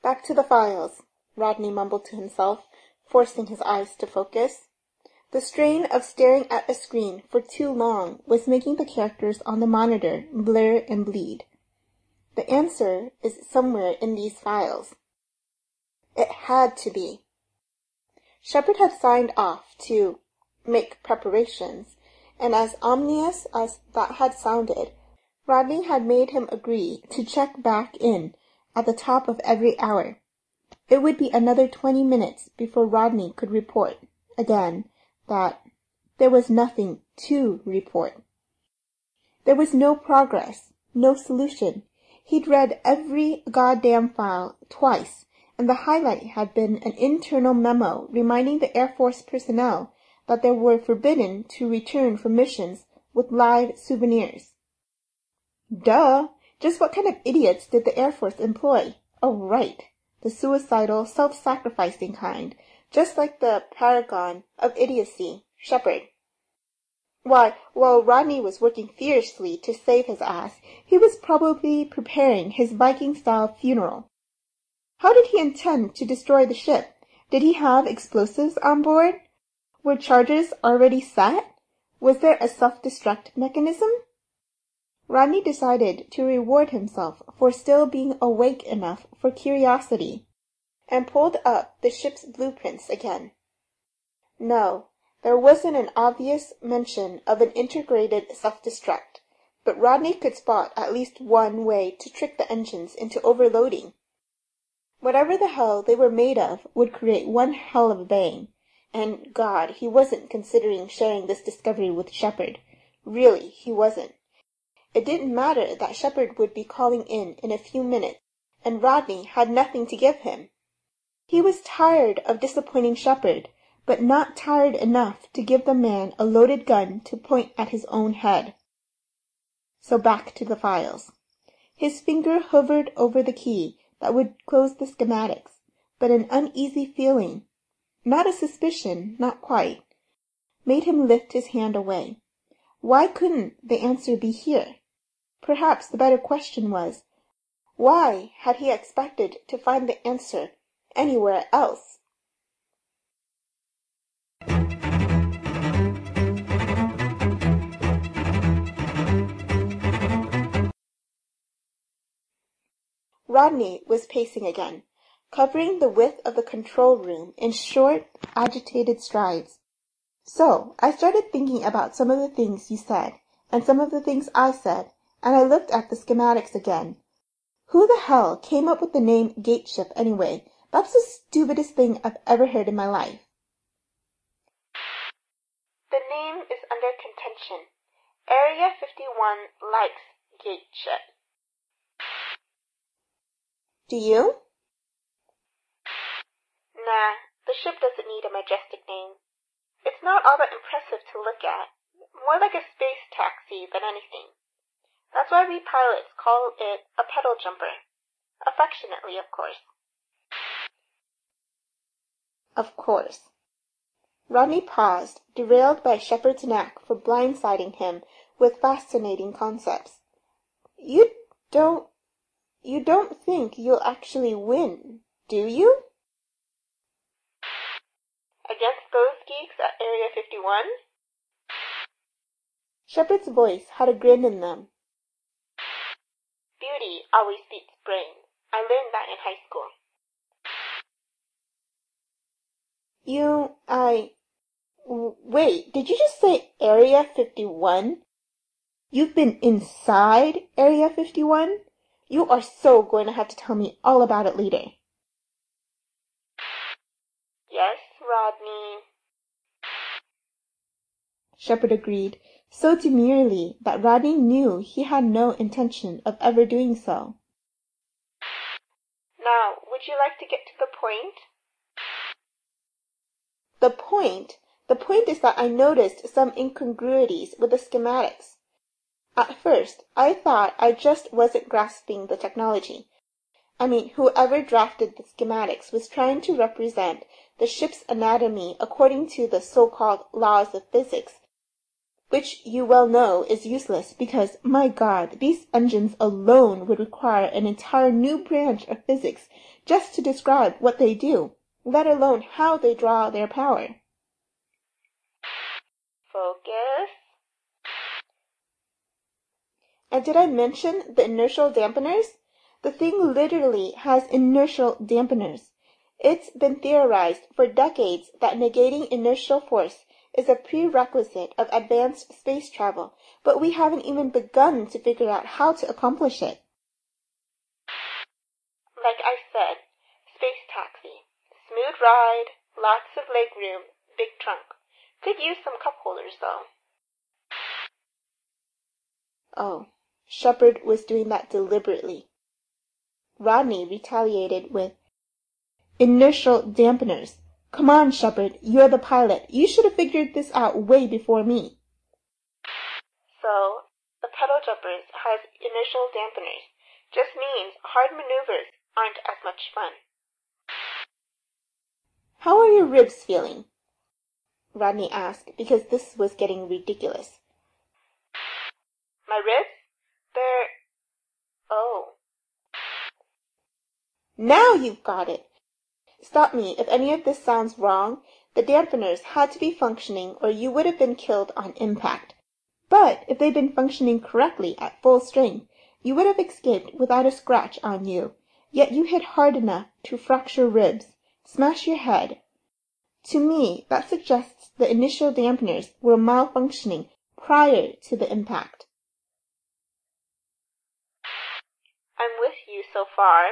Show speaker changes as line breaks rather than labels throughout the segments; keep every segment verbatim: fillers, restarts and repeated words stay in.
Back to the files, Rodney mumbled to himself, forcing his eyes to focus. The strain of staring at a screen for too long was making the characters on the monitor blur and bleed. The answer is somewhere in these files. It had to be. Shepard had signed off to make preparations, and as ominous as that had sounded, Rodney had made him agree to check back in at the top of every hour. It would be another twenty minutes before Rodney could report, again, that there was nothing to report. There was no progress, no solution. He'd read every goddamn file twice, and the highlight had been an internal memo reminding the Air Force personnel that they were forbidden to return from missions with live souvenirs. Duh! Just what kind of idiots did the Air Force employ? Oh, right. The suicidal, self-sacrificing kind, just like the paragon of idiocy, Shepard. Why, while Rodney was working fiercely to save his ass, he was probably preparing his Viking-style funeral. How did he intend to destroy the ship? Did he have explosives on board? Were charges already set? Was there a self-destruct mechanism? Rodney decided to reward himself for still being awake enough for curiosity, and pulled up the ship's blueprints again. No, there wasn't an obvious mention of an integrated self-destruct, but Rodney could spot at least one way to trick the engines into overloading. Whatever the hell they were made of would create one hell of a bang, and God, he wasn't considering sharing this discovery with Shepard. Really, he wasn't. It didn't matter that Shepard would be calling in in a few minutes, and Rodney had nothing to give him. He was tired of disappointing Shepard, but not tired enough to give the man a loaded gun to point at his own head. So back to the files. His finger hovered over the key that would close the schematics, but an uneasy feeling, not a suspicion, not quite, made him lift his hand away. Why couldn't the answer be here? Perhaps the better question was, why had he expected to find the answer anywhere else? Rodney was pacing again, covering the width of the control room in short, agitated strides. So, I started thinking about some of the things you said, and some of the things I said, and I looked at the schematics again. Who the hell came up with the name Gateship anyway? That's the stupidest thing I've ever heard in my life. The name is under contention. Area fifty-one likes Gateship. Do you? Nah, the ship doesn't need a majestic name. It's not all that impressive to look at. More like a space taxi than anything. That's why we pilots call it a pedal jumper. Affectionately, of course. Of course. Rodney paused, derailed by Shepard's knack for blindsiding him with fascinating concepts. You don't... You don't think you'll actually win, do you? Against those geeks at Area fifty-one? Shepard's voice had a grin in them. Beauty always beats brains. I learned that in high school. You, I... Wait, did you just say Area fifty-one? You've been inside Area fifty-one? You are so going to have to tell me all about it later. Yes, Rodney. Shepard agreed, so demurely that Rodney knew he had no intention of ever doing so. Now, would you like to get to the point? The point? The point is that I noticed some incongruities with the schematics. At first, I thought I just wasn't grasping the technology. I mean, whoever drafted the schematics was trying to represent the ship's anatomy according to the so-called laws of physics. which you well know is useless because, my God, these engines alone would require an entire new branch of physics just to describe what they do, let alone how they draw their power. Focus. And did I mention the inertial dampeners? The thing literally has inertial dampeners. It's been theorized for decades that negating inertial force is a prerequisite of advanced space travel, but we haven't even begun to figure out how to accomplish it. Like I said, space taxi. Smooth ride, lots of legroom, big trunk. Could use some cup holders, though. Oh, Shepard was doing that deliberately. Rodney retaliated with, "Inertial dampeners. Come on, Shepard, you're the pilot. You should have figured this out way before me." So, the pedal jumpers has inertial dampeners. Just means hard maneuvers aren't as much fun. "How are your ribs feeling?" Rodney asked, because this was getting ridiculous. "My ribs? They're... oh. Now you've got it. Stop me if any of this sounds wrong. The dampeners had to be functioning or you would have been killed on impact. But if they'd been functioning correctly at full strength, you would have escaped without a scratch on you. Yet you hit hard enough to fracture ribs, smash your head. To me, that suggests the initial dampeners were malfunctioning prior to the impact." "I'm with you so far,"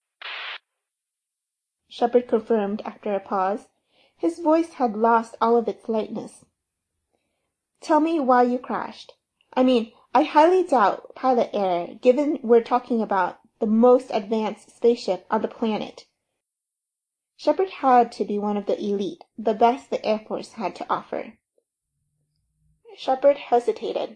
Shepard confirmed after a pause. His voice had lost all of its lightness. "Tell me why you crashed. I mean, I highly doubt pilot error, given we're talking about the most advanced spaceship on the planet." Shepard had to be one of the elite, the best the Air Force had to offer. Shepard hesitated.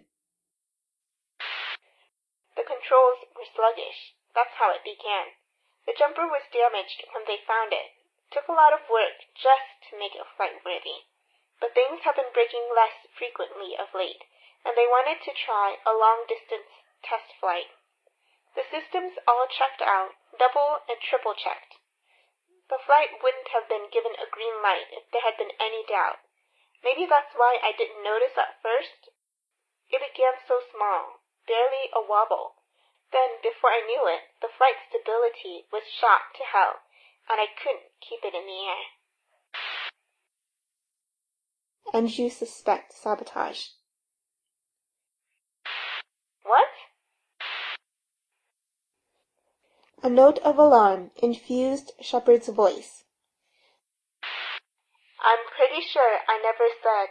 "The controls were sluggish. That's how it began. The jumper was damaged when they found it. Took a lot of work just to make it flight-worthy. But things have been breaking less frequently of late, and they wanted to try a long-distance test flight. The systems all checked out, double and triple-checked. The flight wouldn't have been given a green light if there had been any doubt. Maybe that's why I didn't notice at first. It began so small, barely a wobble. Then, before I knew it, the flight stability was shot to hell, and I couldn't keep it in the air." "And you suspect sabotage?" "What?" A note of alarm infused Shepard's voice. "I'm pretty sure I never said—"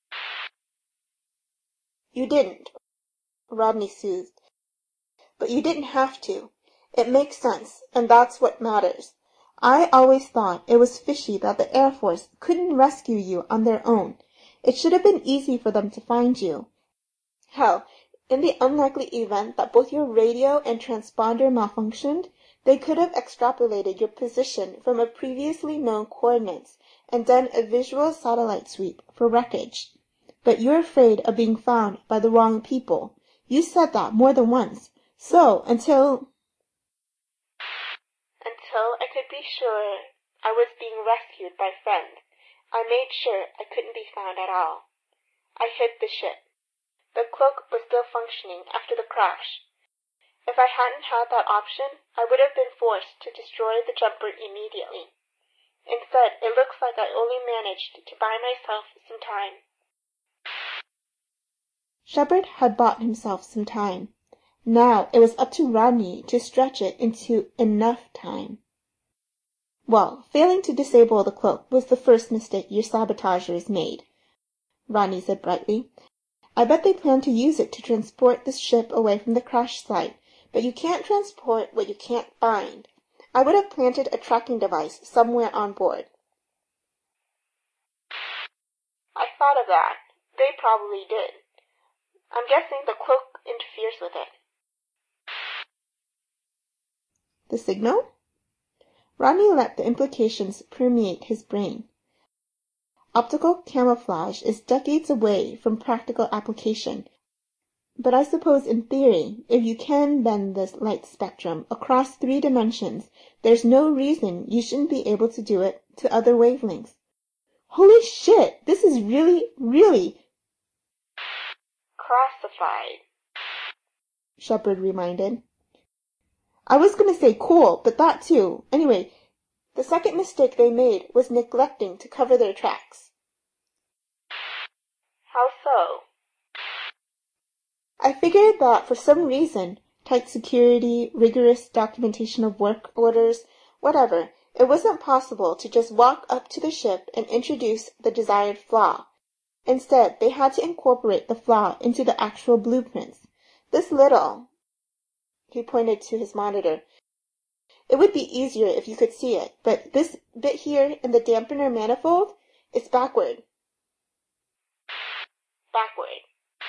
"You didn't," Rodney soothed. "But you didn't have to. It makes sense, and that's what matters. I always thought it was fishy that the Air Force couldn't rescue you on their own. It should have been easy for them to find you. Hell, in the unlikely event that both your radio and transponder malfunctioned, they could have extrapolated your position from a previously known coordinates and done a visual satellite sweep for wreckage. But you're afraid of being found by the wrong people. You said that more than once. So, until—" "Until I could be sure I was being rescued by friends, I made sure I couldn't be found at all. I hid the ship. The cloak was still functioning after the crash. If I hadn't had that option, I would have been forced to destroy the jumper immediately. Instead, it looks like I only managed to buy myself some time." Shepard had bought himself some time. Now it was up to Rodney to stretch it into enough time. "Well, failing to disable the cloak was the first mistake your sabotagers made," Rodney said brightly. "I bet they plan to use it to transport the ship away from the crash site, but you can't transport what you can't find. I would have planted a tracking device somewhere on board." "I thought of that. They probably did. I'm guessing the cloak interferes with it." "The signal?" Rodney let the implications permeate his brain. optical camouflage is decades away from practical application. But I suppose in theory, if you can bend this light spectrum across three dimensions, there's no reason you shouldn't be able to do it to other wavelengths. Holy shit! This is really, really classified, Shepard reminded. I was gonna say cool, but that too. Anyway, the second mistake they made was neglecting to cover their tracks. How so? I figured that for some reason, tight security, rigorous documentation of work orders, whatever, it wasn't possible to just walk up to the ship and introduce the desired flaw. Instead, they had to incorporate the flaw into the actual blueprints. This little, he pointed to his monitor, it would be easier if you could see it, but this bit here in the dampener manifold is backward. Backward.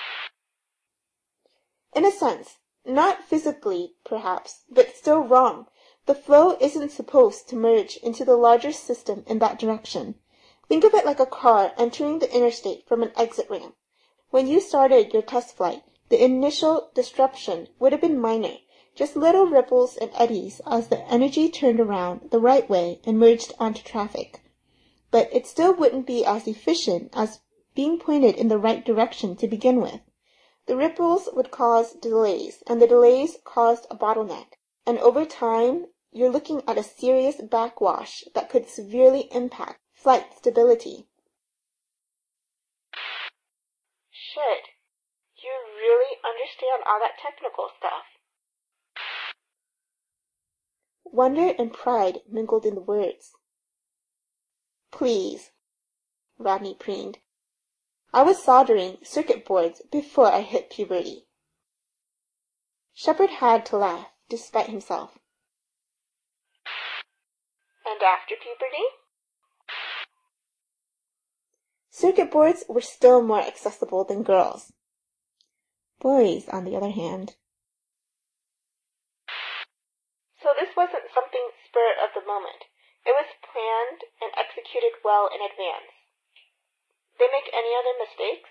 In a sense, not physically, perhaps, but still wrong. The flow isn't supposed to merge into the larger system in that direction. Think of it like a car entering the interstate from an exit ramp. When you started your test flight, the initial disruption would have been minor, just little ripples and eddies as the energy turned around the right way and merged onto traffic. But it still wouldn't be as efficient as being pointed in the right direction to begin with. The ripples would cause delays, and the delays caused a bottleneck. And over time, you're looking at a serious backwash that could severely impact flight stability. Shit, you really understand all that technical stuff. Wonder and pride mingled in the words. Please, Rodney preened. I was soldering circuit boards before I hit puberty. Shepard had to laugh, despite himself. And after puberty? Circuit boards were still more accessible than girls. Boys, on the other hand. So this wasn't something spur of the moment. It was planned and executed well in advance. They make any other mistakes?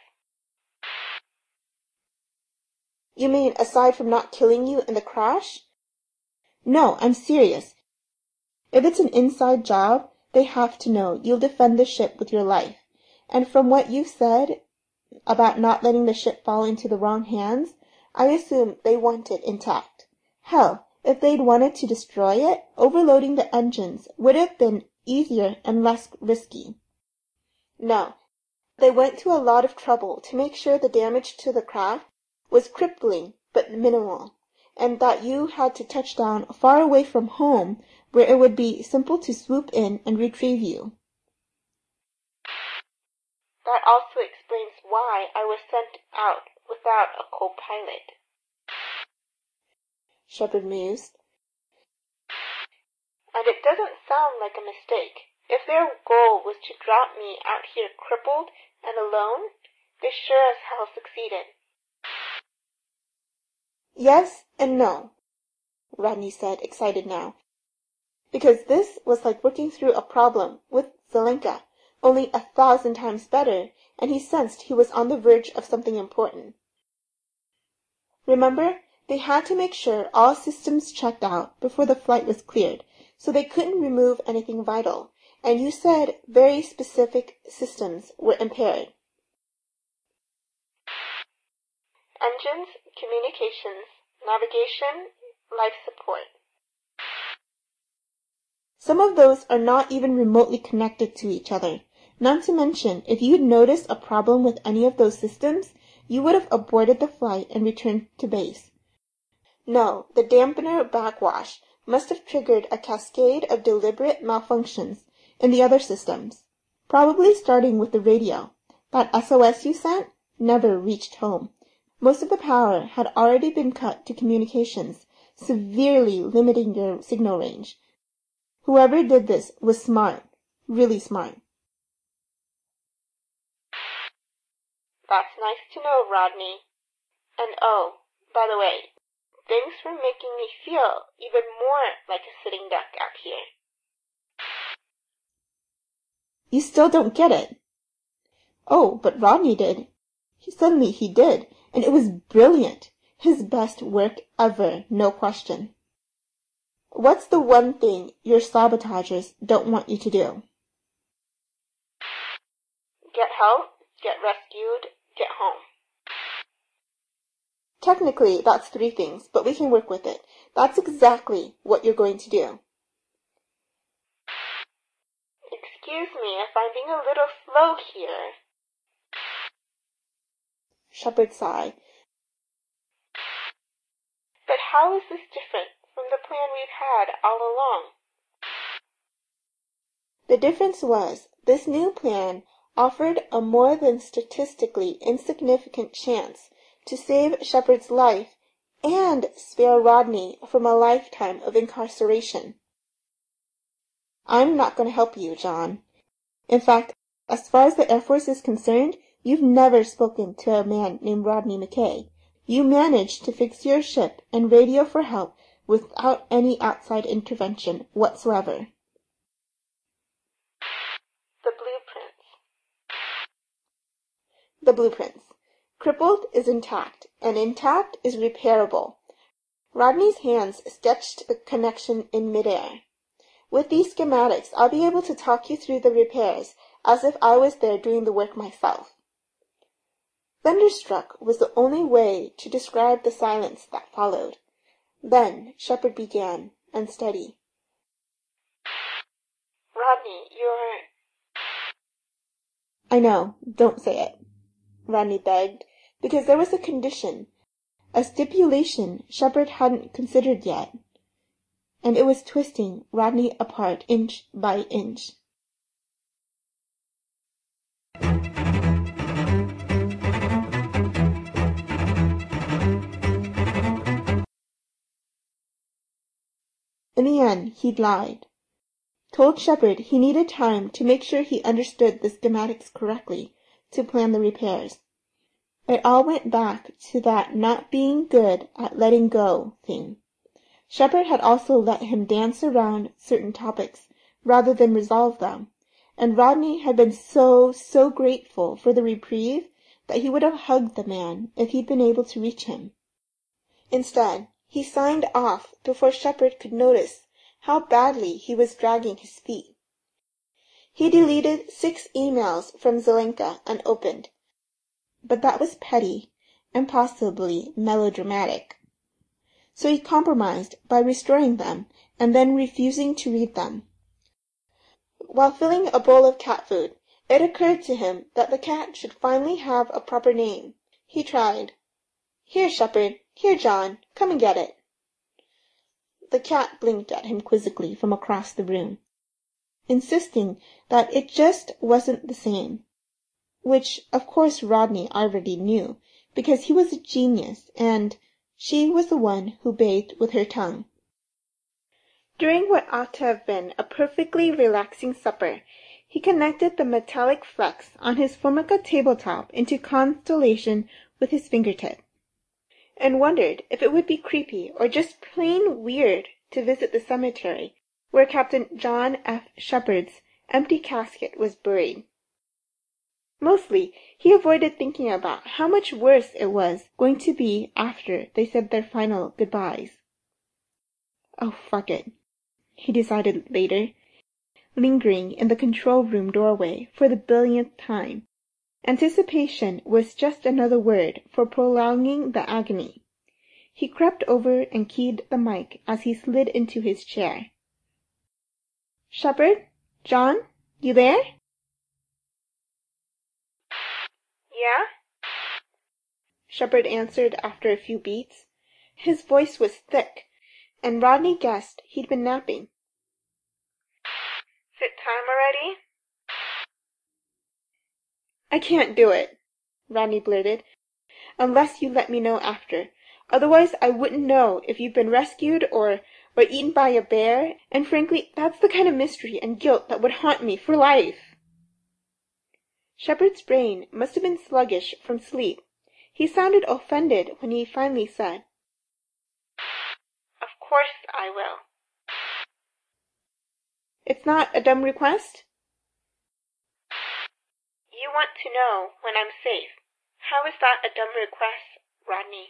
You mean aside from not killing you in the crash? No, I'm serious. If it's an inside job, they have to know you'll defend the ship with your life. And from what you've said about not letting the ship fall into the wrong hands, I assume they want it intact. Hell, if they'd wanted to destroy it, overloading the engines would have been easier and less risky. No. They went to a lot of trouble to make sure the damage to the craft was crippling but minimal, and that you had to touch down far away from home where it would be simple to swoop in and retrieve you. That also explains why I was sent out without a co-pilot, Shepard mused. And it doesn't sound like a mistake. If their goal was to drop me out here crippled and alone, they sure as hell succeeded. Yes and no, Rodney said, excited now. Because this was like working through a problem with Zelenka, only a thousand times better, and he sensed he was on the verge of something important. Remember, they had to make sure all systems checked out before the flight was cleared, so they couldn't remove anything vital. And you said very specific systems were impaired. Engines, communications, navigation, life support. Some of those are not even remotely connected to each other. Not to mention, if you'd noticed a problem with any of those systems, you would have aborted the flight and returned to base. No, the dampener backwash must have triggered a cascade of deliberate malfunctions in the other systems, probably starting with the radio. That S O S you sent never reached home. Most of the power had already been cut to communications, severely limiting your signal range. Whoever did this was smart, really smart. That's nice to know, Rodney. And oh, by the way, thanks for making me feel even more like a sitting duck out here. You still don't get it. Oh, but Rodney did. He, suddenly he did, and it was brilliant. His best work ever, no question. What's the one thing your sabotagers don't want you to do? Get help, get rescued, get home. Technically, that's three things, but we can work with it. That's exactly what you're going to do. Excuse me if I'm being a little slow here. Shepard sighed. But how is this different from the plan we've had all along? The difference was, this new plan offered a more than statistically insignificant chance to save Shepard's life and spare Rodney from a lifetime of incarceration. I'm not going to help you, John. In fact, as far as the Air Force is concerned, you've never spoken to a man named Rodney McKay. You managed to fix your ship and radio for help without any outside intervention whatsoever. The blueprints. The blueprints. Crippled is intact, and intact is repairable. Rodney's hands sketched the connection in midair. With these schematics, I'll be able to talk you through the repairs as if I was there doing the work myself. Thunderstruck was the only way to describe the silence that followed. Then Shepard began, unsteady. Rodney, you're... I know, don't say it, Rodney begged, because there was a condition, a stipulation Shepard hadn't considered yet, and it was twisting Rodney apart inch by inch. In the end, he'd lied. Told Shepard he needed time to make sure he understood the schematics correctly to plan the repairs. It all went back to that not being good at letting go thing. Shepard had also let him dance around certain topics rather than resolve them, and Rodney had been so, so grateful for the reprieve that he would have hugged the man if he'd been able to reach him. Instead, he signed off before Shepard could notice how badly he was dragging his feet. He deleted six emails from Zelenka unopened, but that was petty and possibly melodramatic. So he compromised by restoring them and then refusing to read them. While filling a bowl of cat food, it occurred to him that the cat should finally have a proper name. He tried. Here, Shepard. Here, John. Come and get it. The cat blinked at him quizzically from across the room, insisting that it just wasn't the same, which of course Rodney already knew, because he was a genius, and she was the one who bathed with her tongue. During what ought to have been a perfectly relaxing supper, he connected the metallic flecks on his Formica tabletop into constellation with his fingertip, and wondered if it would be creepy or just plain weird to visit the cemetery where Captain John F. Shepard's empty casket was buried. Mostly, he avoided thinking about how much worse it was going to be after they said their final goodbyes. Oh, fuck it, he decided later, lingering in the control room doorway for the billionth time. Anticipation was just another word for prolonging the agony. He crept over and keyed the mic as he slid into his chair. Shepard? John? You there? Yeah? Shepard answered after a few beats. His voice was thick, and Rodney guessed he'd been napping. Is it time already? I can't do it, Rodney blurted, unless you let me know after. Otherwise I wouldn't know if you've been rescued or, or eaten by a bear, and frankly, that's the kind of mystery and guilt that would haunt me for life. Shepard's brain must have been sluggish from sleep. He sounded offended when he finally said, Of course I will. It's not a dumb request? You want to know when I'm safe. How is that a dumb request, Rodney?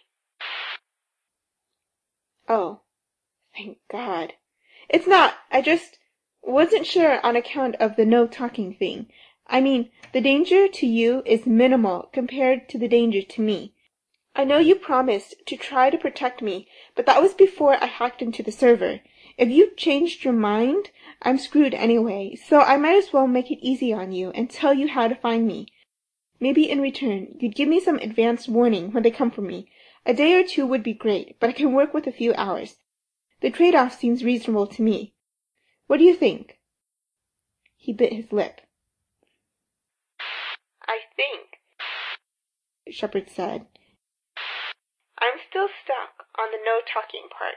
Oh, thank God. It's not. I just wasn't sure on account of the no talking thing. I mean, the danger to you is minimal compared to the danger to me. I know you promised to try to protect me, but that was before I hacked into the server. If you changed your mind, I'm screwed anyway, so I might as well make it easy on you and tell you how to find me. Maybe in return, you'd give me some advance warning when they come for me. A day or two would be great, but I can work with a few hours. The trade-off seems reasonable to me. What do you think? He bit his lip. I think, Shepard said. I'm still stuck on the no-talking part.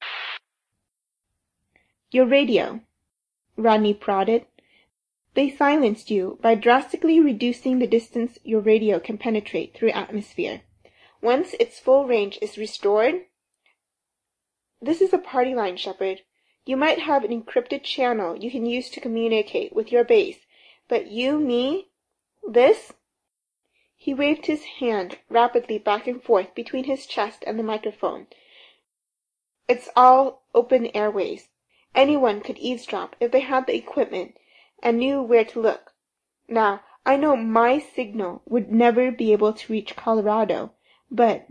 Your radio, Rodney prodded. They silenced you by drastically reducing the distance your radio can penetrate through atmosphere. Once its full range is restored... This is a party line, Shepard. You might have an encrypted channel you can use to communicate with your base, but you, me, this... He waved his hand rapidly back and forth between his chest and the microphone. It's all open airways. Anyone could eavesdrop if they had the equipment and knew where to look. Now, I know my signal would never be able to reach Colorado, but...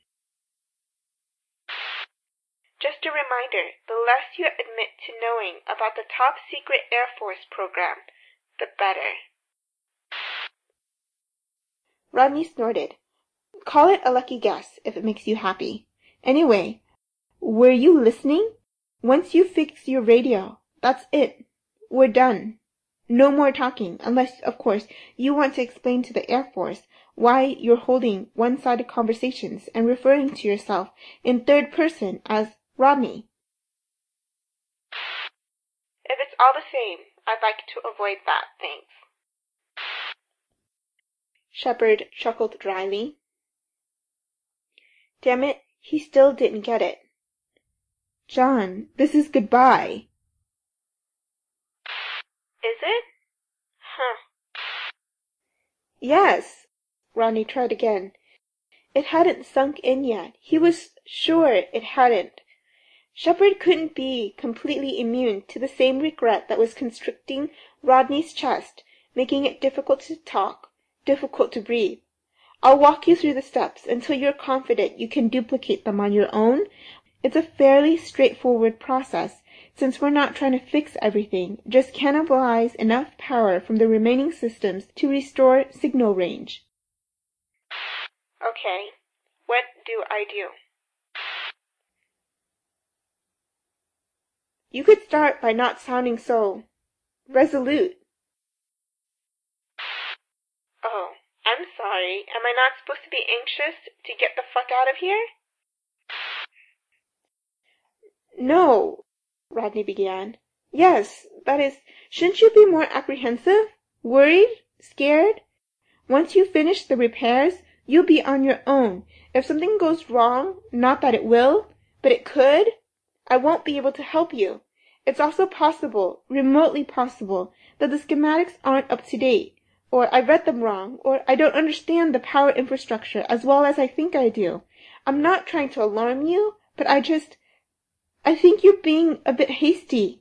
Just a reminder, the less you admit to knowing about the top-secret Air Force program, the better. Rodney snorted. Call it a lucky guess, if it makes you happy. Anyway, were you listening? Once you fix your radio, that's it. We're done. No more talking, unless, of course, you want to explain to the Air Force why you're holding one-sided conversations and referring to yourself in third person as Rodney. If it's all the same, I'd like to avoid that, thanks. Shepard chuckled dryly. Damn it, he still didn't get it. John, this is goodbye. Is it? Huh. Yes, Rodney tried again. It hadn't sunk in yet. He was sure it hadn't. Shepard couldn't be completely immune to the same regret that was constricting Rodney's chest, making it difficult to talk, difficult to breathe. I'll walk you through the steps until you're confident you can duplicate them on your own. It's a fairly straightforward process, since we're not trying to fix everything, just cannibalize enough power from the remaining systems to restore signal range. Okay, what do I do? You could start by not sounding so resolute. Oh, I'm sorry. Am I not supposed to be anxious to get the fuck out of here? No, Rodney began. Yes, that is, shouldn't you be more apprehensive? Worried? Scared? Once you finish the repairs, you'll be on your own. If something goes wrong, not that it will, but it could, I won't be able to help you. It's also possible, remotely possible, that the schematics aren't up to date, or I read them wrong, or I don't understand the power infrastructure as well as I think I do. I'm not trying to alarm you, but I just... I think you're being a bit hasty.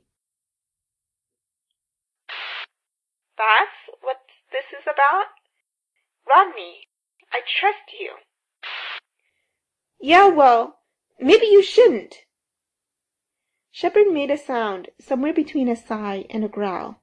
That's what this is about? Rodney, I trust you. Yeah, well, maybe you shouldn't. Shepard made a sound somewhere between a sigh and a growl.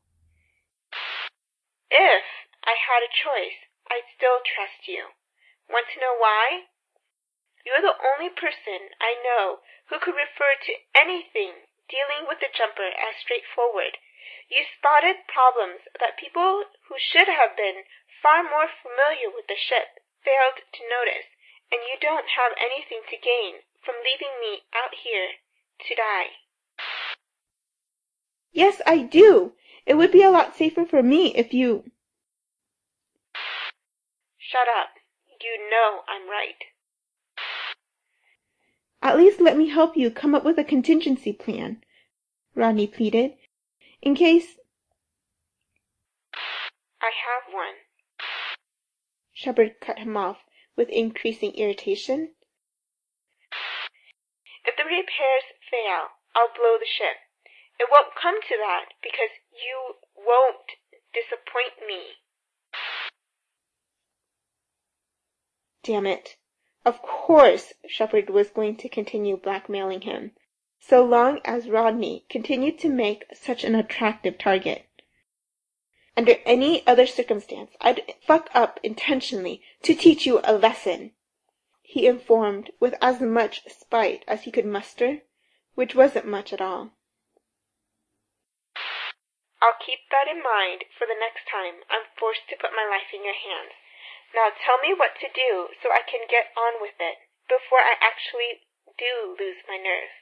If I had a choice, I'd still trust you. Want to know why? You're the only person I know who could refer to anything dealing with the jumper as straightforward. You spotted problems that people who should have been far more familiar with the ship failed to notice, and you don't have anything to gain from leaving me out here to die. Yes, I do. It would be a lot safer for me if you... Shut up. You know I'm right. At least let me help you come up with a contingency plan, Rodney pleaded, in case... I have one. Shepard cut him off with increasing irritation.
If the repairs fail, I'll blow the ship. It won't come to that because you won't disappoint me.
Damn it. Of course Shepard was going to continue blackmailing him, so long as Rodney continued to make such an attractive target. Under any other circumstance, I'd fuck up intentionally to teach you a lesson, he informed with as much spite as he could muster, which wasn't much at all.
I'll keep that in mind for the next time I'm forced to put my life in your hands. Now tell me what to do so I can get on with it before I actually do lose my nerve.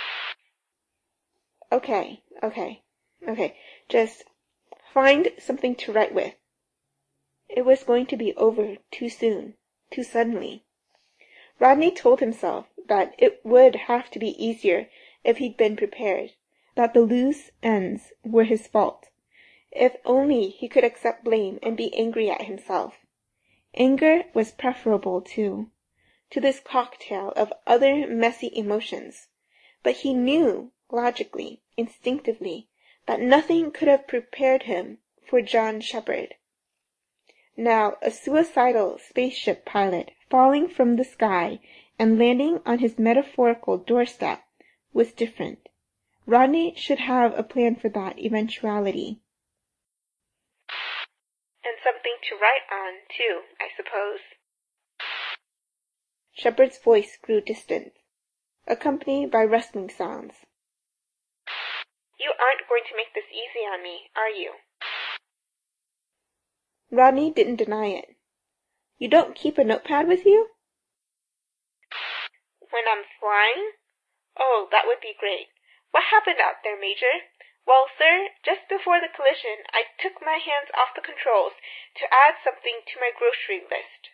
Okay, okay, okay. Just find something to write with. It was going to be over too soon, too suddenly. Rodney told himself that it would have to be easier if he'd been prepared, that the loose ends were his fault. If only he could accept blame and be angry at himself. Anger was preferable, too, to this cocktail of other messy emotions, but he knew, logically, instinctively, that nothing could have prepared him for John Shepard. Now, a suicidal spaceship pilot falling from the sky and landing on his metaphorical doorstep was different. Rodney should have a plan for that eventuality.
And something to write on, too, I suppose.
Shepard's voice grew distant, accompanied by rustling sounds.
You aren't going to make this easy on me, are you?
Rodney didn't deny it. You don't keep a notepad with you?
When I'm flying? Oh, that would be great. What happened out there, Major? Well, sir, just before the collision, I took my hands off the controls to add something to my grocery list.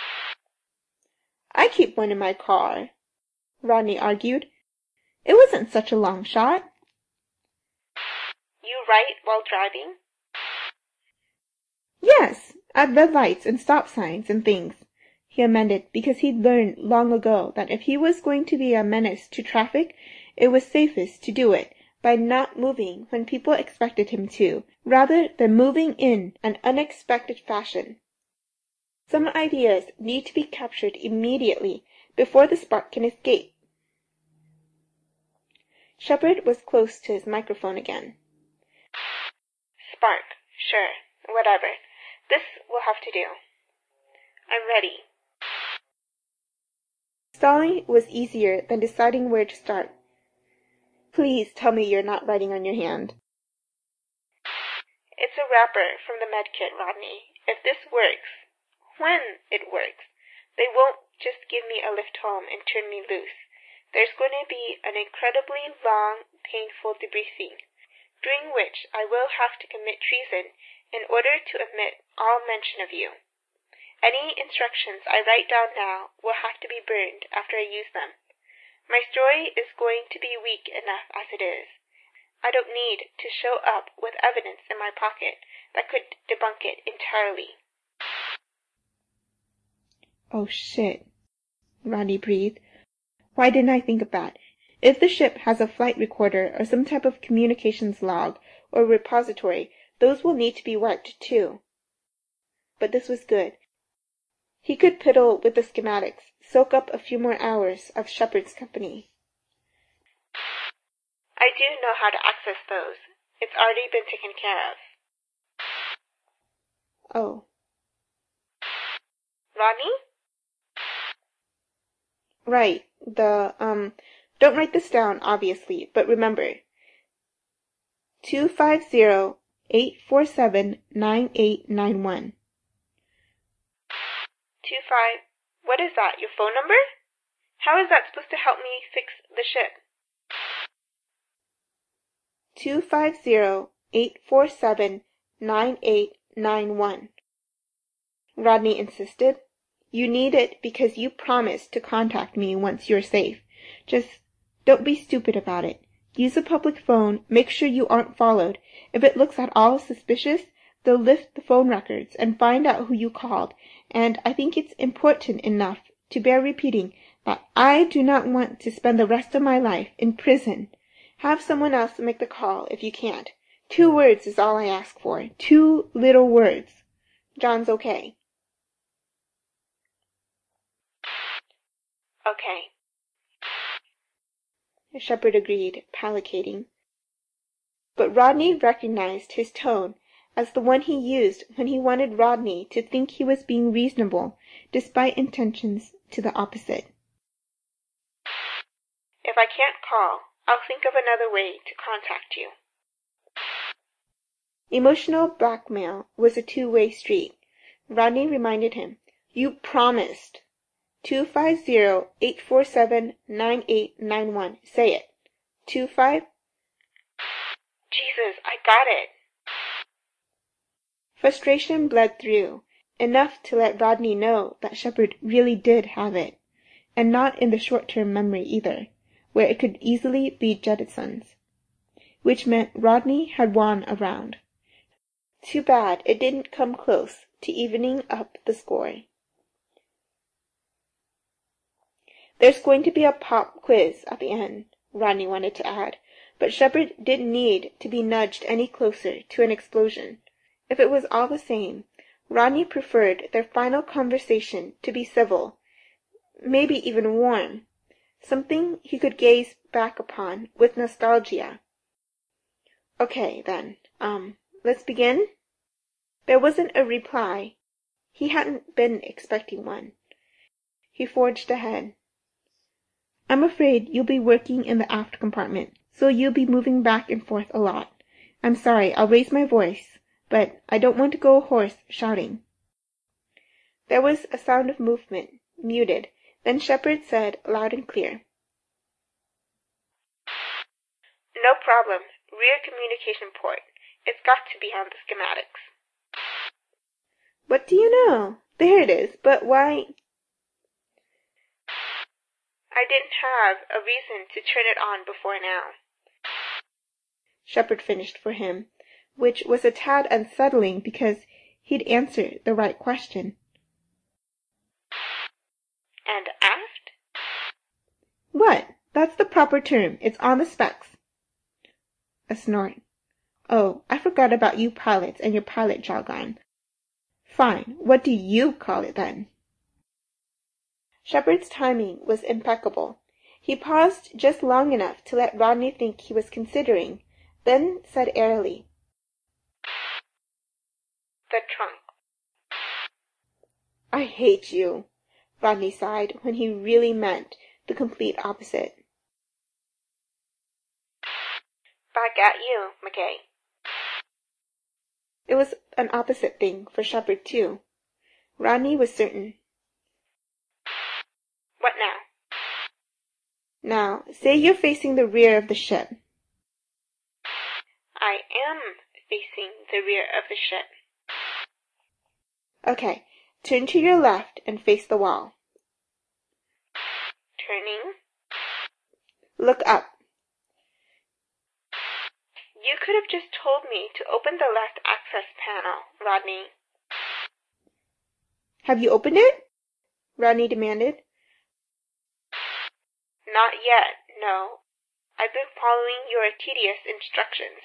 I keep one in my car, Rodney argued. It wasn't such a long shot.
You write while driving?
Yes, at red lights and stop signs and things, he amended, because he'd learned long ago that if he was going to be a menace to traffic, it was safest to do it by not moving when people expected him to, rather than moving in an unexpected fashion. Some ideas need to be captured immediately before the spark can escape. Shepard was close to his microphone again.
Spark, sure, whatever. This will have to do. I'm ready.
Stalling was easier than deciding where to start. Please tell me you're not writing on your hand.
It's a wrapper from the medkit, Rodney. If this works, when it works, they won't just give me a lift home and turn me loose. There's going to be an incredibly long, painful debriefing, during which I will have to commit treason in order to omit all mention of you. Any instructions I write down now will have to be burned after I use them. My story is going to be weak enough as it is. I don't need to show up with evidence in my pocket that could debunk it entirely.
Oh shit, Rodney breathed. Why didn't I think of that? If the ship has a flight recorder or some type of communications log or repository, those will need to be wiped too. But this was good. He could piddle with the schematics, soak up a few more hours of Shepard's company.
I do know how to access those. It's already been taken care of.
Oh.
Rodney?
Right. The, um, don't write this down, obviously, but remember. two five zero, eight four seven, nine eight nine one.
Two five. What is that, your phone number? How is that supposed to help me fix the ship?
two five zero, eight four seven, nine eight nine one. Rodney insisted. You need it because you promised to contact me once you're safe. Just don't be stupid about it. Use a public phone, make sure you aren't followed. If it looks at all suspicious, they'll lift the phone records and find out who you called, and I think it's important enough to bear repeating that I do not want to spend the rest of my life in prison. Have someone else make the call if you can't. Two words is all I ask for. Two little words. John's okay.
Okay.
Shepard agreed, palicating. But Rodney recognized his tone as the one he used when he wanted Rodney to think he was being reasonable, despite intentions to the opposite.
If I can't call, I'll think of another way to contact you.
Emotional blackmail was a two-way street. Rodney reminded him. You promised. two five zero, eight four seven, nine eight nine one. Say it. two five.
Jesus, I got it.
Frustration bled through, enough to let Rodney know that Shepard really did have it, and not in the short-term memory either, where it could easily be jettisoned, which meant Rodney had won a round. Too bad it didn't come close to evening up the score. There's going to be a pop quiz at the end, Rodney wanted to add, but Shepard didn't need to be nudged any closer to an explosion. If it was all the same, Rodney preferred their final conversation to be civil, maybe even warm, something he could gaze back upon with nostalgia. Okay, then, um, let's begin? There wasn't a reply. He hadn't been expecting one. He forged ahead. I'm afraid you'll be working in the aft compartment, so you'll be moving back and forth a lot. I'm sorry, I'll raise my voice, but I don't want to go hoarse shouting. There was a sound of movement, muted, then Shepard said loud and clear.
No problem. Rear communication port. It's got to be on the schematics.
What do you know? There it is, but why...
I didn't have a reason to turn it on before now.
Shepard finished for him, which was a tad unsettling because he'd answered the right question.
And aft?
What? That's the proper term. It's on the specs. A snort. Oh, I forgot about you pilots and your pilot jargon. Fine. What do you call it then? Shepard's timing was impeccable. He paused just long enough to let Rodney think he was considering, then said airily,
The trunk.
I hate you, Rodney sighed when he really meant the complete opposite.
Back at you, McKay.
It was an opposite thing for Shepard, too. Rodney was certain.
What now?
Now, say you're facing the rear of the ship.
I am facing the rear of the ship.
Okay, turn to your left and face the wall.
Turning.
Look up.
You could have just told me to open the left access panel, Rodney.
Have you opened it? Rodney demanded.
Not yet, no. I've been following your tedious instructions.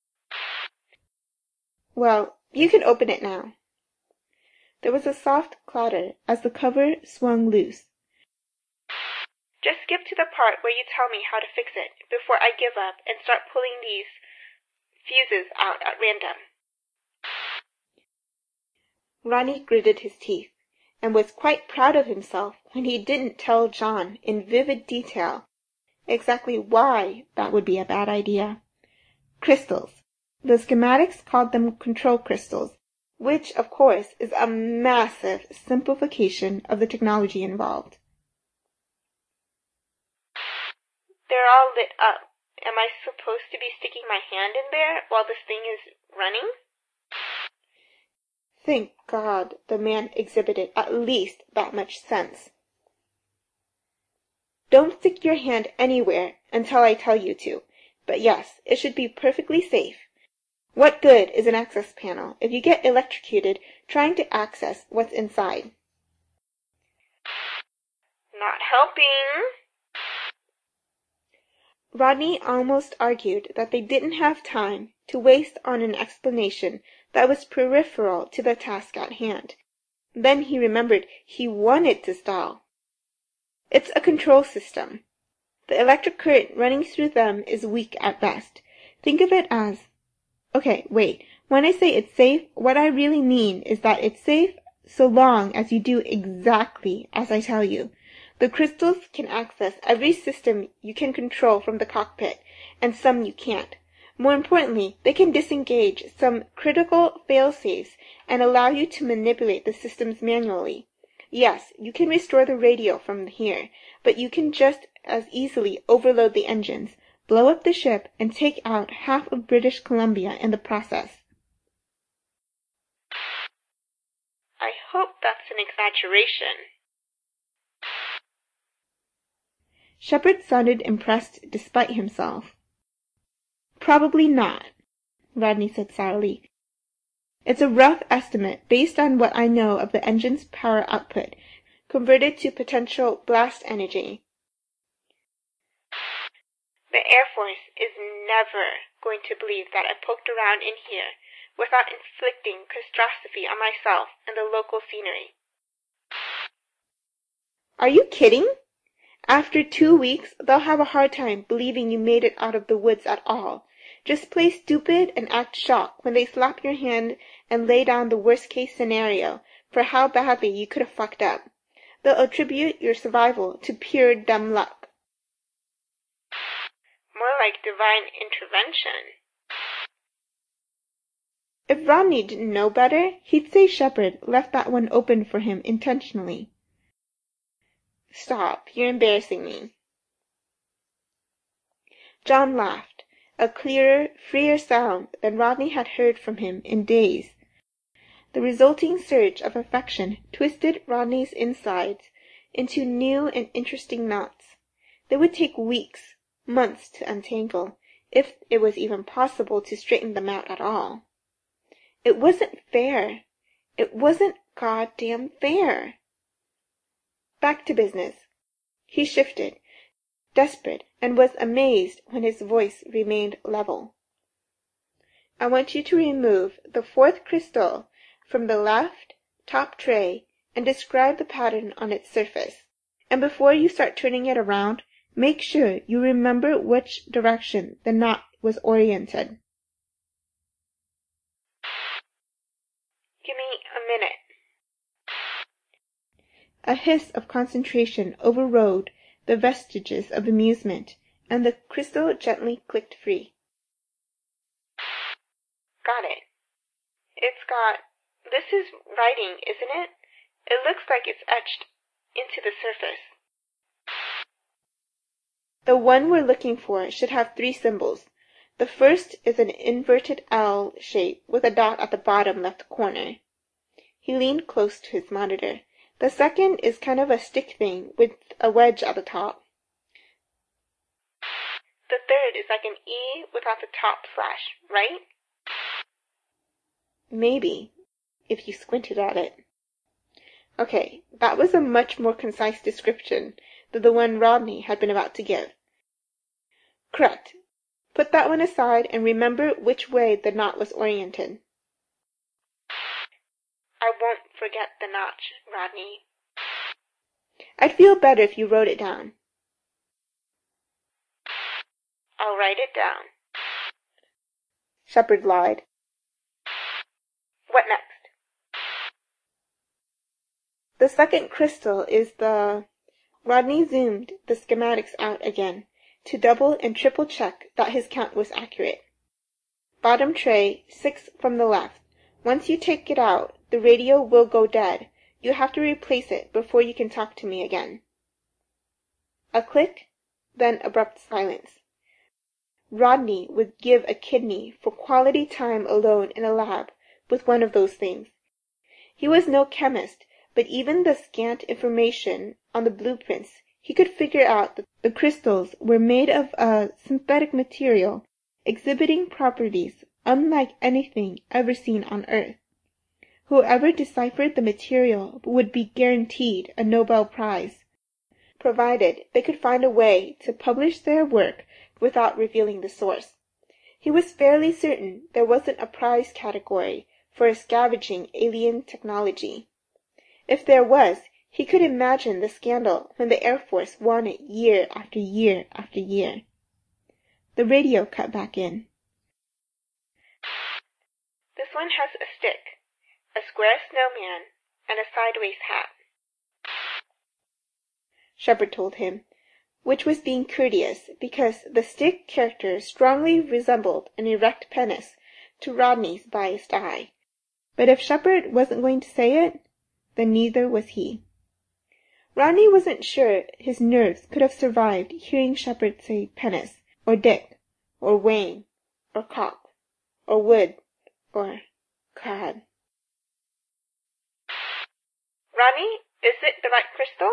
Well, you can open it now. There was a soft clatter as the cover swung loose.
Just skip to the part where you tell me how to fix it before I give up and start pulling these fuses out at random.
Rodney gritted his teeth and was quite proud of himself when he didn't tell John in vivid detail exactly why that would be a bad idea. Crystals. The schematics called them control crystals, which, of course, is a massive simplification of the technology involved.
They're all lit up. Am I supposed to be sticking my hand in there while this thing is running?
Thank God the man exhibited at least that much sense. Don't stick your hand anywhere until I tell you to, but yes, it should be perfectly safe. What good is an access panel if you get electrocuted trying to access what's inside?
Not helping.
Rodney almost argued that they didn't have time to waste on an explanation that was peripheral to the task at hand. Then he remembered he wanted to stall. It's a control system. The electric current running through them is weak at best. Think of it as... Okay, wait. When I say it's safe, what I really mean is that it's safe so long as you do exactly as I tell you. The crystals can access every system you can control from the cockpit, and some you can't. More importantly, they can disengage some critical fail-safes and allow you to manipulate the systems manually. Yes, you can restore the radio from here, but you can just as easily overload the engines, blow up the ship, and take out half of British Columbia in the process.
I hope that's an exaggeration.
Shepard sounded impressed despite himself. Probably not, Rodney said sourly. It's a rough estimate based on what I know of the engine's power output, converted to potential blast energy.
The Air Force is never going to believe that I poked around in here without inflicting catastrophe on myself and the local scenery.
Are you kidding? After two weeks, they'll have a hard time believing you made it out of the woods at all. Just play stupid and act shocked when they slap your hand and lay down the worst-case scenario for how badly you could have fucked up. They'll attribute your survival to pure dumb luck.
More like divine intervention.
If Rodney didn't know better, he'd say Shepard left that one open for him intentionally. Stop, you're embarrassing me. John laughed, a clearer, freer sound than Rodney had heard from him in days. The resulting surge of affection twisted Rodney's insides into new and interesting knots. They would take weeks, months to untangle, if it was even possible to straighten them out at all. It wasn't fair. It wasn't goddamn fair. Back to business. He shifted, desperate, and was amazed when his voice remained level. I want you to remove the fourth crystal from the left top tray and describe the pattern on its surface. And before you start turning it around, make sure you remember which direction the knot was oriented.
Give me a minute.
A hiss of concentration overrode the vestiges of amusement, and the crystal gently clicked free.
Got it. It's got... This is writing, isn't it? It looks like it's etched into the surface.
The one we're looking for should have three symbols. The first is an inverted L shape with a dot at the bottom left corner. He leaned close to his monitor. The second is kind of a stick thing with a wedge at the top.
The third is like an E without the top slash, right?
Maybe, if you squinted at it. Okay, that was a much more concise description than the one Rodney had been about to give. Correct. Put that one aside and remember which way the knot was oriented.
I won't forget the notch, Rodney.
I'd feel better if you wrote it down.
I'll write it down.
Shepard lied.
What next?
The second crystal is the... Rodney zoomed the schematics out again to double and triple check that his count was accurate. Bottom tray, six from the left. Once you take it out, the radio will go dead. You have to replace it before you can talk to me again. A click, then abrupt silence. Rodney would give a kidney for quality time alone in a lab with one of those things. He was no chemist, but even the scant information on the blueprints, he could figure out that the crystals were made of a synthetic material exhibiting properties unlike anything ever seen on Earth. Whoever deciphered the material would be guaranteed a Nobel Prize, provided they could find a way to publish their work without revealing the source. He was fairly certain there wasn't a prize category for scavenging alien technology. If there was, he could imagine the scandal when the Air Force won it year after year after year. The radio cut back in.
This one has a stick, a square snowman, and a sideways hat,
Shepard told him, which was being courteous because the stick character strongly resembled an erect penis to Rodney's biased eye. But if Shepard wasn't going to say it, then neither was he. Rodney wasn't sure his nerves could have survived hearing Shepard say penis, or dick, or Wayne, or cock, or wood, or God.
Rodney, is it the right crystal?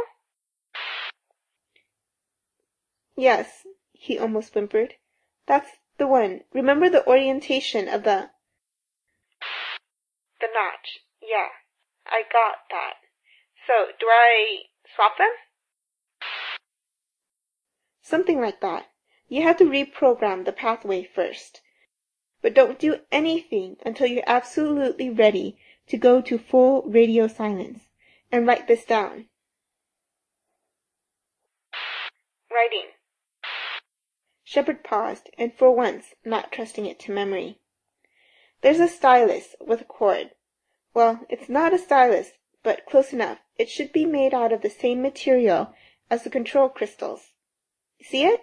Yes, he almost whimpered. That's the one. Remember the orientation of the...
The notch. Yeah, I got that. So, do I swap them?
Something like that. You have to reprogram the pathway first. But don't do anything until you're absolutely ready to go to full radio silence. And write this down.
Writing.
Shepard paused, and for once not trusting it to memory. There's a stylus with a cord. Well, it's not a stylus, but close enough. It should be made out of the same material as the control crystals. See it?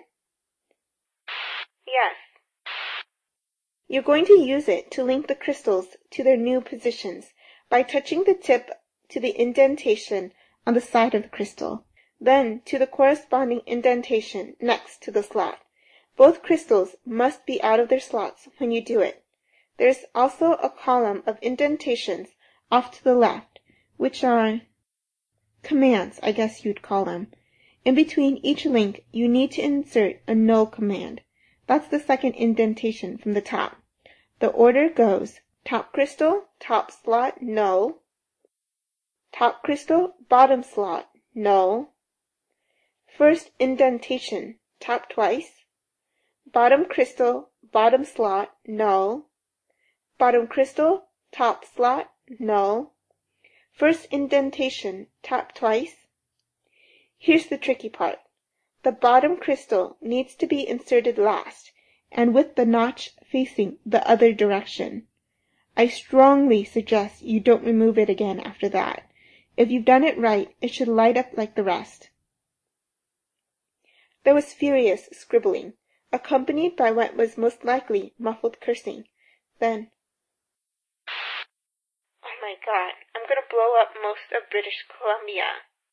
Yes.
You're going to use it to link the crystals to their new positions by touching the tip to the indentation on the side of the crystal, then to the corresponding indentation next to the slot. Both crystals must be out of their slots when you do it. There's also a column of indentations off to the left, which are commands, I guess you'd call them. In between each link, you need to insert a null command. That's the second indentation from the top. The order goes top crystal, top slot, null. Top crystal, bottom slot, null. First indentation, top twice. Bottom crystal, bottom slot, null. Bottom crystal, top slot, null. First indentation, top twice. Here's the tricky part. The bottom crystal needs to be inserted last, and with the notch facing the other direction. I strongly suggest you don't remove it again after that. If you've done it right, it should light up like the rest. There was furious scribbling, accompanied by what was most likely muffled cursing. Then,
oh my God, I'm gonna blow up most of British Columbia.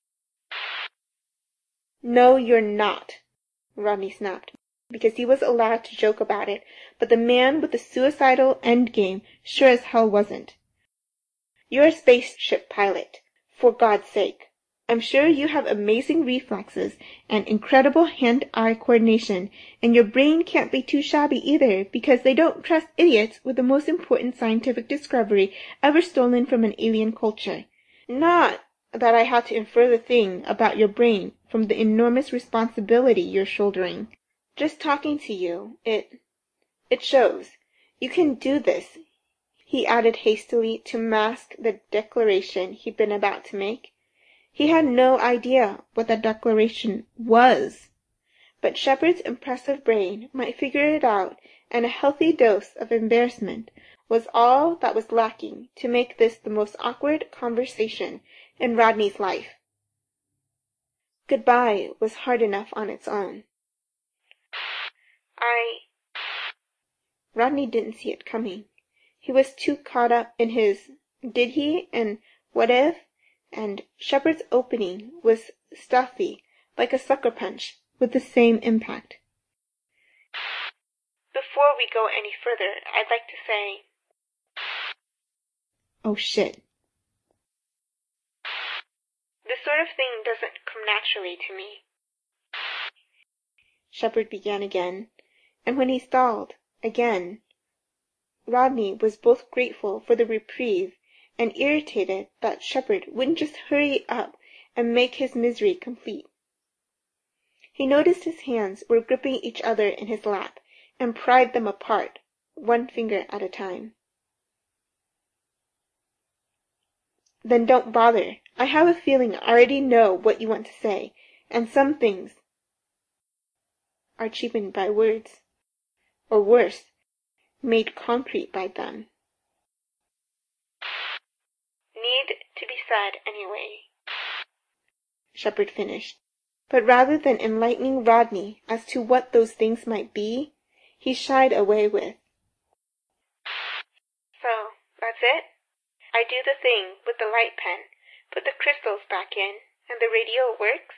No, you're not, Rodney snapped, because he was allowed to joke about it, but the man with the suicidal endgame sure as hell wasn't. You're a spaceship pilot, for God's sake. I'm sure you have amazing reflexes and incredible hand-eye coordination, and your brain can't be too shabby either, because they don't trust idiots with the most important scientific discovery ever stolen from an alien culture. Not that I had to infer the thing about your brain from the enormous responsibility you're shouldering. Just talking to you, it... it shows. You can do this, he added hastily to mask the declaration he'd been about to make. He had no idea what that declaration was, but Shepard's impressive brain might figure it out, and a healthy dose of embarrassment was all that was lacking to make this the most awkward conversation in Rodney's life. Goodbye was hard enough on its own.
I...
Rodney didn't see it coming. He was too caught up in his did he and what if, and Shepard's opening was stuffy, like a sucker punch, with the same impact.
Before we go any further, I'd like to say...
Oh shit.
This sort of thing doesn't come naturally to me.
Shepard began again, and when he stalled, again, Rodney was both grateful for the reprieve and irritated that Shepherd wouldn't just hurry up and make his misery complete. He noticed his hands were gripping each other in his lap and pried them apart, one finger at a time. Then don't bother. I have a feeling I already know what you want to say, and some things are cheapened by words, or worse, made concrete by them.
Need to be said anyway,
Shepherd finished. But rather than enlightening Rodney as to what those things might be, he shied away with,
So, that's it? I do the thing with the light pen, put the crystals back in, and the radio works?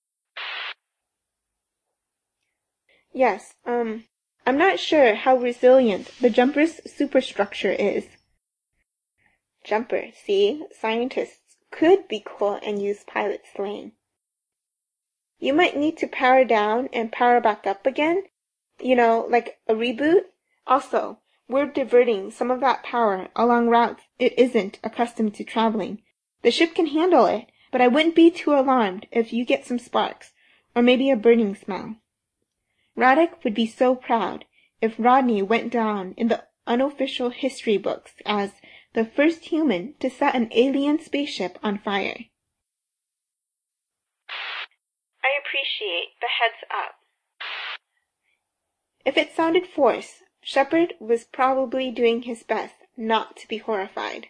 Yes, um, I'm not sure how resilient the jumper's superstructure is. Jumper, see, scientists could be cool and use pilot slang. You might need to power down and power back up again, you know, like a reboot. Also, we're diverting some of that power along routes it isn't accustomed to traveling. The ship can handle it, but I wouldn't be too alarmed if you get some sparks, or maybe a burning smell. Radek would be so proud if Rodney went down in the unofficial history books as the first human to set an alien spaceship on fire.
I appreciate the heads up.
If it sounded forced, Shepherd was probably doing his best not to be horrified.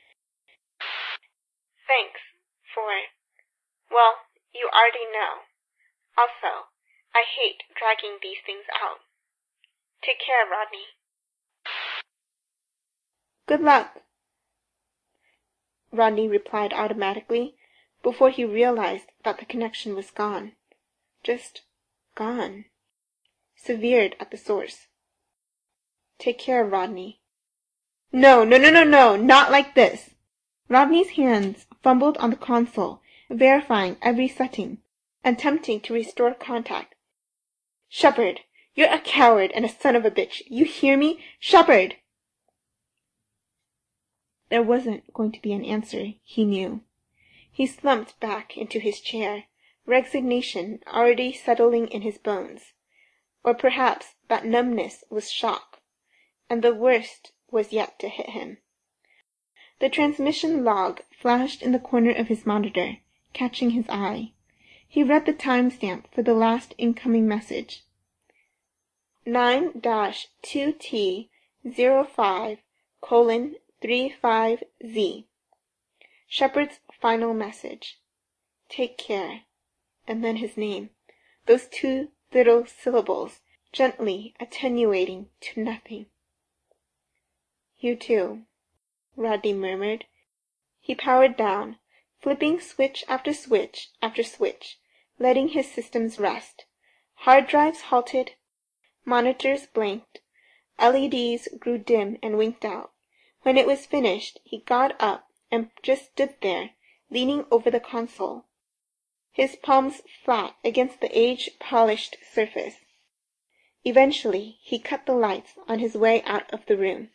Thanks for, well, you already know. Also, I hate dragging these things out. Take care, Rodney.
Good luck, Rodney replied automatically before he realized that the connection was gone. Just gone. Severed at the source. Take care, Rodney. No, no, no, no, no, not like this. Rodney's hands fumbled on the console, verifying every setting, attempting to restore contact. Shepherd, you're a coward and a son of a bitch. You hear me? Shepherd! There wasn't going to be an answer, he knew. He slumped back into his chair, resignation already settling in his bones. Or perhaps that numbness was shock, and the worst was yet to hit him. The transmission log flashed in the corner of his monitor, catching his eye. He read the timestamp for the last incoming message. nine dash two T zero five colon three five Z. Shepherd's final message. Take care. And then his name. Those two little syllables, gently attenuating to nothing. You too, Rodney murmured. He powered down, flipping switch after switch after switch, letting his systems rest. Hard drives halted, monitors blinked, L E Ds grew dim and winked out. When it was finished, he got up and just stood there, leaning over the console, his palms flat against the age-polished surface. Eventually, he cut the lights on his way out of the room.